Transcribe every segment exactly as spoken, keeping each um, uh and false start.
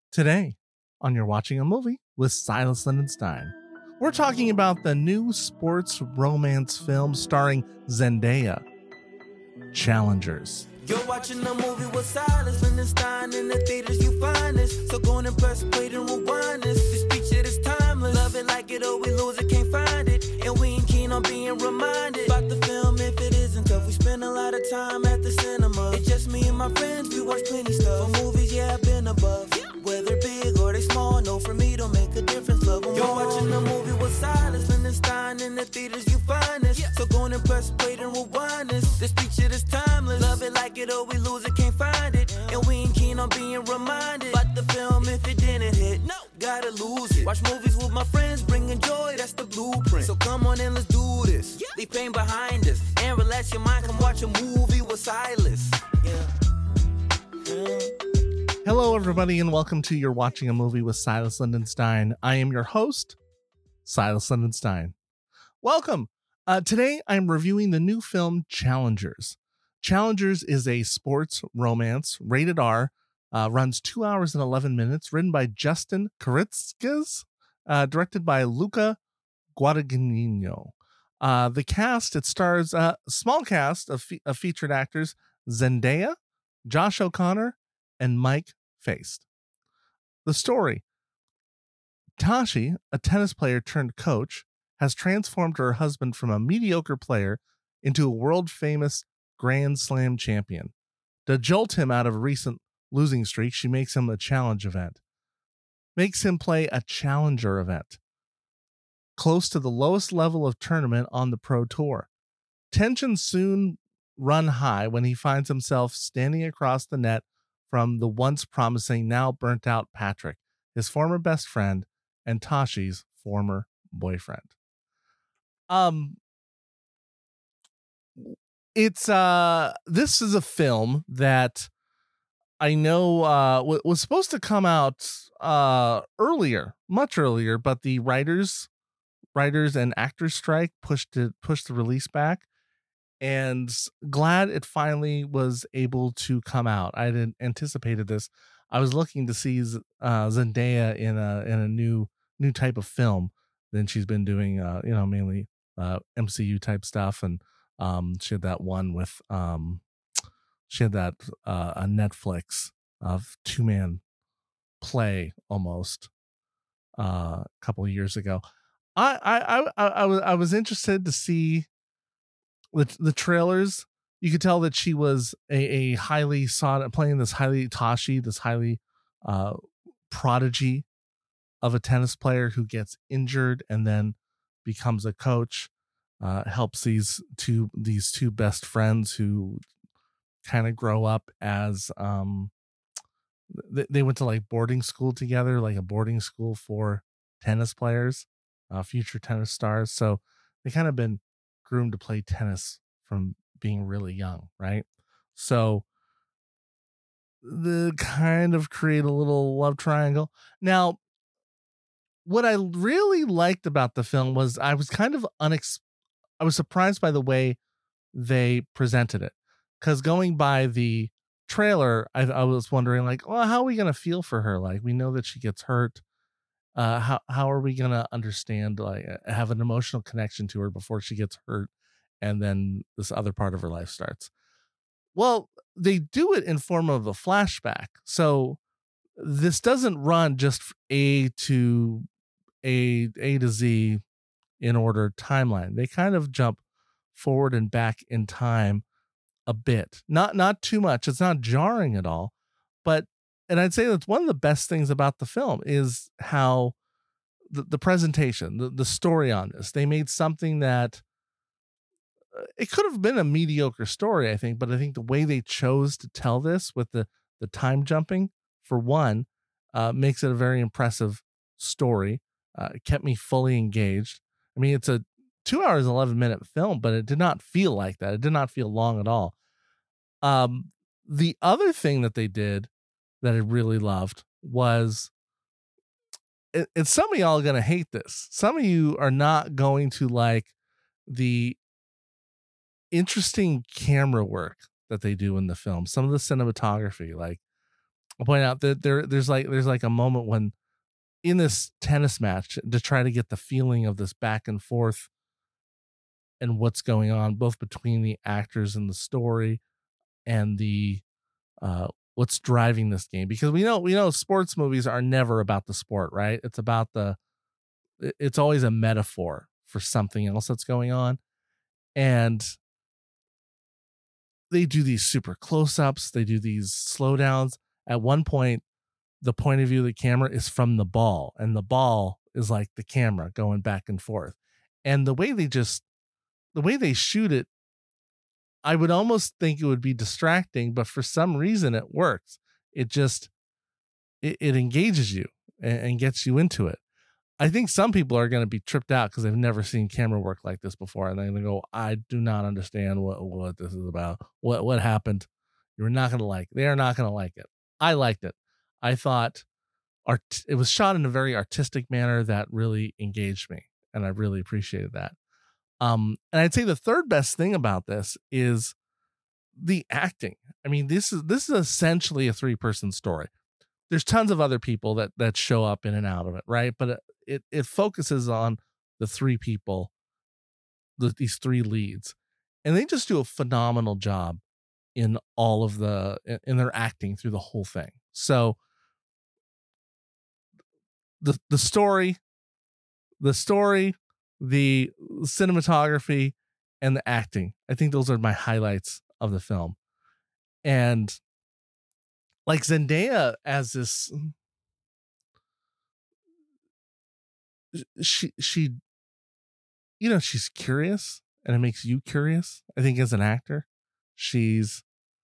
Today, on You're Watching a Movie with Silas Lindenstein, we're talking about the new sports romance film starring Zendaya, Challengers. You're watching a movie with Silas Lindenstein. In the theaters you find this. So go and press play and rewind this. This feature is timeless. Love it like it or we lose it, can't find it. And we ain't keen on being reminded about the film if it isn't tough. We spend a lot of time at the cinema. It's just me and my friends, we watch plenty stuff. For movies, yeah, I've been above. Whether big or they small, no, for me don't make a difference. Love them. You're watching a movie with Silas Lindenstein. In the theaters you find this. So go and press play and rewind this. This feature is timeless. Love it like it or we lose it, can't find it. And we ain't keen on being reminded about the film if it didn't hit. No, gotta lose it. Watch movies with my friends, bringing joy, that's the blueprint. So come on and let's do this. Leave pain behind us and relax your mind. Come watch a movie with Silas. Yeah. Yeah. Hello, everybody, and welcome to You're Watching a Movie with Silas Lindenstein. I am your host, Silas Lindenstein. Welcome. Uh, today, I'm reviewing the new film Challengers. Challengers is a sports romance, rated R, uh, runs two hours and eleven minutes, written by Justin Kuritzkes, uh, directed by Luca Guadagnino. Uh, the cast, it stars a small cast of, fe- of featured actors, Zendaya, Josh O'Connor, and Mike Faist. The story: Tashi, a tennis player turned coach, has transformed her husband from a mediocre player into a world-famous Grand Slam champion. To jolt him out of a recent losing streak, she makes him a challenge event. Makes him play a challenger event, close to the lowest level of tournament on the pro tour. Tensions soon run high when he finds himself standing across the net from the once promising, now burnt out Patrick, his former best friend and Tashi's former boyfriend. Um, it's uh, this is a film that I know uh w- was supposed to come out uh earlier, much earlier, but the writers, writers and actors strike pushed it, pushed the release back. And glad it finally was able to come out. I didn't anticipated this. I was looking to see uh, Zendaya in a in a new new type of film than she's been doing. Uh, you know, mainly uh, M C U type stuff, and um, she had that one with um, she had that uh, a Netflix of two man play almost uh, a couple of years ago. I I I I was I was interested to see the the trailers. You could tell that she was a, a highly sought playing this highly Tashi, this highly uh, prodigy of a tennis player who gets injured and then becomes a coach. Uh, helps these two these two best friends who kind of grow up as um, they, they went to like boarding school together, like a boarding school for tennis players, uh, future tennis stars. So they kind of been groomed to play tennis from being really young, right? So the kind of create a little love triangle. Now, what I really liked about the film was I was kind of unex I was surprised by the way they presented it, because going by the trailer, I, I was wondering like, well, how are we gonna feel for her? Like, we know that she gets hurt. Uh, how how are we gonna understand, like, have an emotional connection to her before she gets hurt, and then this other part of her life starts? Well, they do it in form of a flashback, so this doesn't run just A to A A to Z in order timeline. They kind of jump forward and back in time a bit, not not too much. It's not jarring at all, but and I'd say that's one of the best things about the film is how the, the presentation, the, the story on this. They made something that uh, it could have been a mediocre story, I think, but I think the way they chose to tell this with the, the time jumping, for one, uh, makes it a very impressive story. Uh, it kept me fully engaged. I mean, it's a two hours and eleven minute film, but it did not feel like that. It did not feel long at all. Um, the other thing that they did that I really loved was, and and some of y'all are going to hate this. Some of you are not going to like the interesting camera work that they do in the film. Some of the cinematography, like I'll point out that there there's like there's like a moment when in this tennis match to try to get the feeling of this back and forth and what's going on both between the actors and the story and the uh what's driving this game, because we know we know sports movies are never about the sport, right? It's about the it- it's always a metaphor for something else that's going on. And they do these super close-ups, they do these slowdowns. At one point, the point of view of the camera is from the ball, and the ball is like the camera going back and forth. And the way they just the way they shoot it, I would almost think it would be distracting, but for some reason it works. It just it, it engages you and, and gets you into it. I think some people are going to be tripped out because they've never seen camera work like this before, and they're going to go, "I do not understand what what this is about. What what happened?" You're not going to like. They are not going to like it. I liked it. I thought art. It was shot in a very artistic manner that really engaged me, and I really appreciated that. Um, and I'd say the third best thing about this is the acting. I mean, this is this is essentially a three person story. There's tons of other people that that show up in and out of it, right? But it it focuses on the three people, the, these three leads, and they just do a phenomenal job in all of the in their acting through the whole thing. So the the story, the story, the cinematography, and the acting, I think those are my highlights of the film. And like Zendaya as this, she she you know, she's curious, and it makes you curious. I think as an actor, she's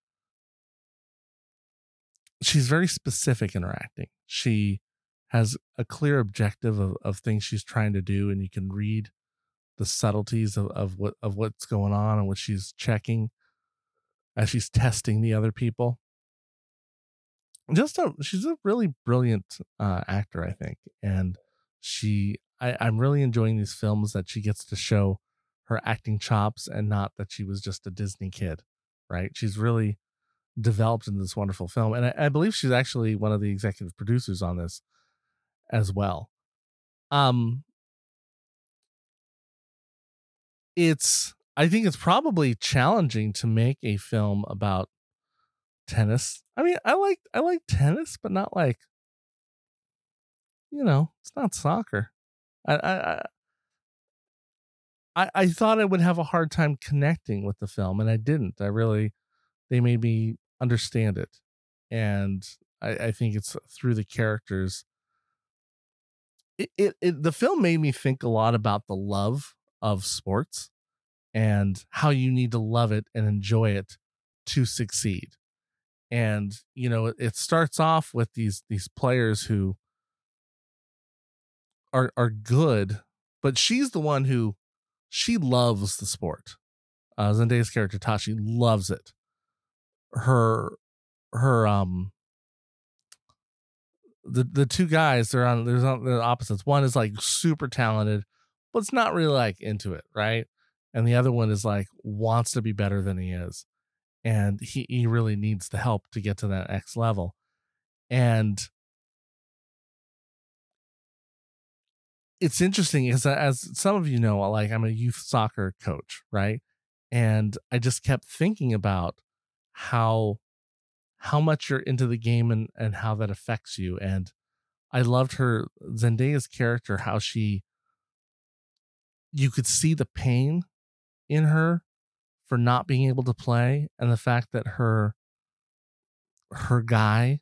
she's very specific in her acting. She has a clear objective of, of things she's trying to do, and you can read the subtleties of, of what of what's going on and what she's checking as she's testing the other people. Just a she's a really brilliant uh, actor, I think, and she I, I'm really enjoying these films that she gets to show her acting chops and not that she was just a Disney kid, right? She's really developed in this wonderful film, and I, I believe she's actually one of the executive producers on this as well. Um, it's I think it's probably challenging to make a film about tennis. I mean, I like I like tennis, but not like, you know, it's not soccer. I I I, I thought I would have a hard time connecting with the film, and I didn't. I really they made me understand it, and I, I think it's through the characters. It, it it the film made me think a lot about the love of sports and how you need to love it and enjoy it to succeed. And you know, it, it starts off with these these players who are are good, but she's the one who she loves the sport. Uh, Zendaya's character Tashi loves it. Her her um the the two guys, they're on there's on the opposites. One is like super talented, but it's not really like into it, right? And the other one is like wants to be better than he is, and he he really needs the help to get to that next level. And it's interesting because as some of you know, like I'm a youth soccer coach, right? And I just kept thinking about how how much you're into the game and and how that affects you. And I loved her Zendaya's character, how she you could see the pain in her for not being able to play, and the fact that her her guy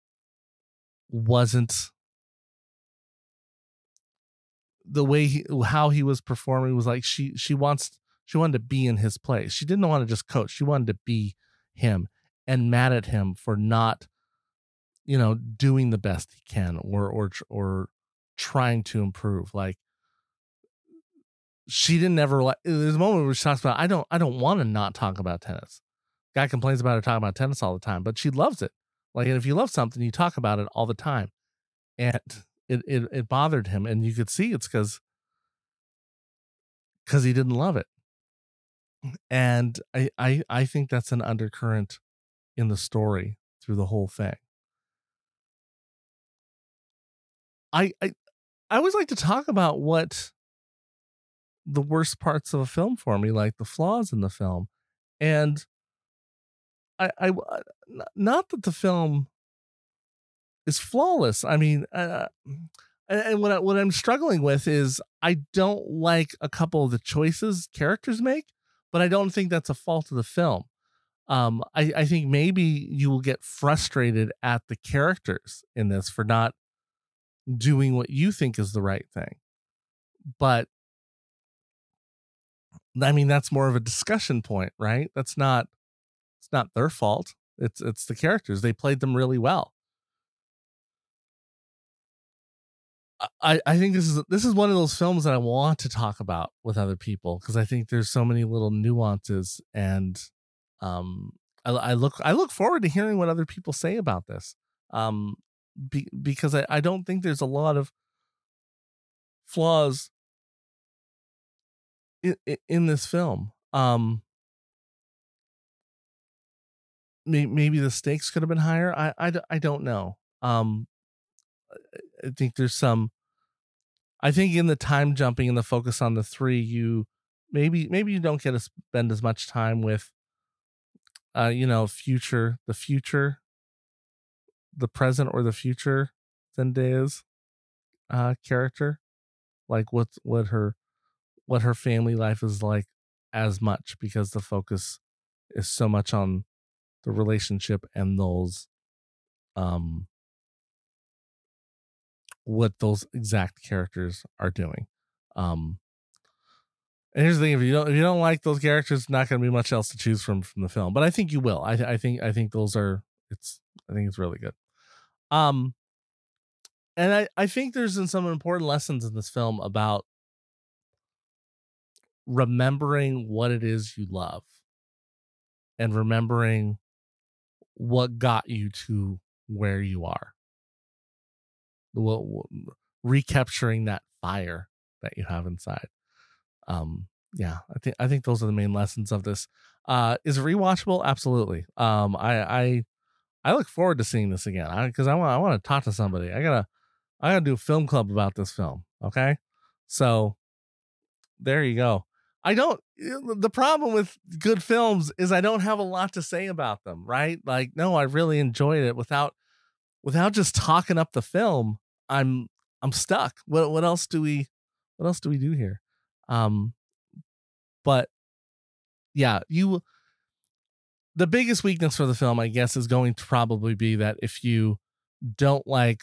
wasn't the way he how he was performing was like she she wants she wanted to be in his place. She didn't want to just coach. She wanted to be him, and mad at him for not, you know, doing the best he can or or or trying to improve. Like she didn't ever like there's a moment where she talks about I don't I don't want to not talk about tennis. Guy complains about her talking about tennis all the time, but she loves it. Like, and if you love something, you talk about it all the time. And it it, it bothered him, and you could see it's because because he didn't love it. And I, I I think that's an undercurrent in the story through the whole thing. I, I I always like to talk about what the worst parts of a film for me, like the flaws in the film. And I, I not that the film is flawless. I mean, uh, and what I, what I'm struggling with is I don't like a couple of the choices characters make, but I don't think that's a fault of the film. Um, I, I think maybe you will get frustrated at the characters in this for not doing what you think is the right thing. But I mean, that's more of a discussion point, right? That's not, it's not their fault. It's, it's the characters. They played them really well. I, I think this is, this is one of those films that I want to talk about with other people, because I think there's so many little nuances, and um, I, I look, I look forward to hearing what other people say about this. Um, be, because I, I don't think there's a lot of flaws in, in this film. Um, may, maybe the stakes could have been higher. I, I, I don't know. Um, I think there's some, I think in the time jumping and the focus on the three, you maybe, maybe you don't get to spend as much time with, uh, you know, future, the future, the present or the future Zendaya's, uh, character, like what, what her, what her family life is like as much, because the focus is so much on the relationship and those, um, what those exact characters are doing. Um, and here's the thing: if you don't, if you don't like those characters, not going to be much else to choose from from the film. But I think you will. I, I think, I think those are. It's. I think it's really good. Um, and I, I think there's some important lessons in this film about remembering what it is you love, and remembering what got you to where you are. Well, recapturing that fire that you have inside. Um, yeah, I think I think those are the main lessons of this. Uh, is it rewatchable? Absolutely. Um, I I I look forward to seeing this again, because I, I want I want to talk to somebody. I gotta I gotta do a film club about this film. Okay, so there you go. I don't. The problem with good films is I don't have a lot to say about them. Right? Like, no, I really enjoyed it. Without without just talking up the film, I'm I'm stuck. What what else do we what else do we do here? Um, but yeah, you. The biggest weakness for the film, I guess, is going to probably be that if you don't like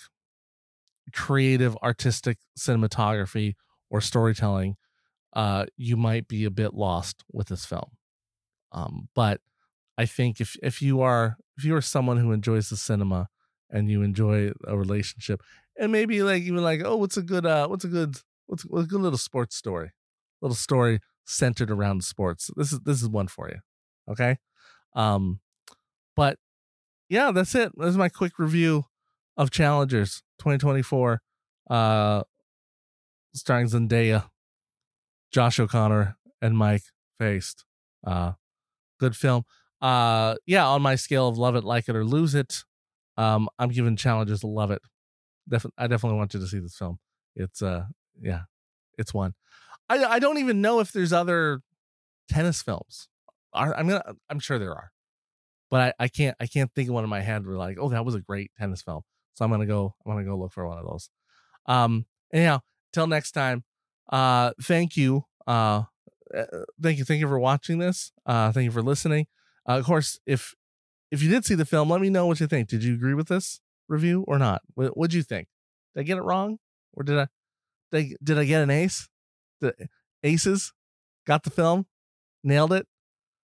creative, artistic cinematography or storytelling, uh, you might be a bit lost with this film. Um, but I think if if you are if you are someone who enjoys the cinema and you enjoy a relationship, and maybe like even like, oh, what's a good uh what's a good what's, what's a good little sports story, little story centered around sports. This is this is one for you. Okay. Um, but yeah, that's it. This is my quick review of Challengers twenty twenty-four, uh, starring Zendaya, Josh O'Connor, and Mike Faist. Uh, good film. Uh, yeah, on my scale of love it, like it, or lose it, um, I'm giving Challengers a love it. Def- I definitely want you to see this film. It's uh, yeah, it's one. I I don't even know if there's other tennis films. I'm gonna. I'm sure there are, but I, I can't. I can't think of one in my head. Where like, oh, that was a great tennis film. So I'm gonna go. I'm gonna go look for one of those. Um. Anyhow, till next time. Uh. Thank you. Uh. Thank you. Thank you for watching this. Uh. Thank you for listening. Uh, of course, if if you did see the film, let me know what you think. Did you agree with this review or not? What What'd you think? Did I get it wrong, or did I? Did I, did I get an ace? The aces got the film, nailed it.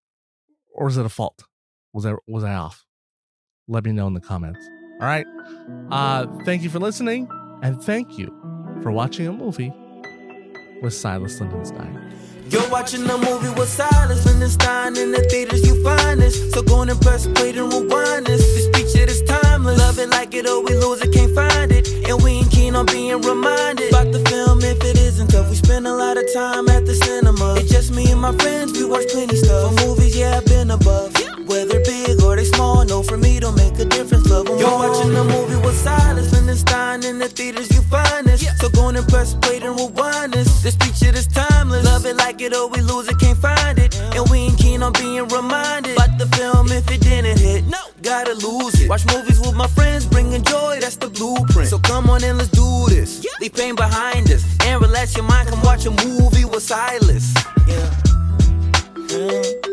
Or was it a fault? Was I was I off? Let me know in the comments. All right. Uh, thank you for listening, and thank you for watching a movie with Silas Lindenstein. You're watching a movie with Silas Lindenstein. In the theaters you find this, so go and press play and rewind this. This picture is timeless. Love it, like it, or we lose it, can't find it. And we ain't keen on being reminded about the film if it isn't tough. We spend a lot of time at the cinema. It's just me and my friends, we watch plenty stuff. For movies, yeah, I've been above. Whether big or they small, no, for me don't make a difference. Love 'em. You're watching a movie with Silas Lindenstein. In the the theaters, you find us. So go and press play and rewind us. This feature is timeless. Love it, like it, or we lose it, can't find it. And we ain't keen on being reminded. But the film, if it didn't hit, no, gotta lose it. Watch movies with my friends, bringing joy, that's the blueprint. So come on and let's do this. Leave pain behind us and relax your mind. Come watch a movie with Silas. Yeah. Yeah.